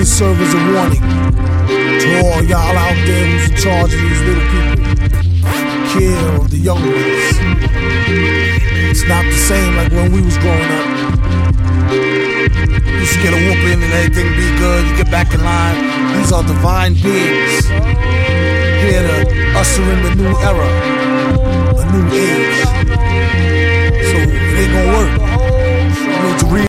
this serve as a warning to all y'all out there who's in charge of these little people. Care of the young ones. It's not the same like when we was growing up. You used to get a whooping and everything be good. You get back in line. These are divine beings here to usher in the new era, a new age. So it ain't gonna work. You need to read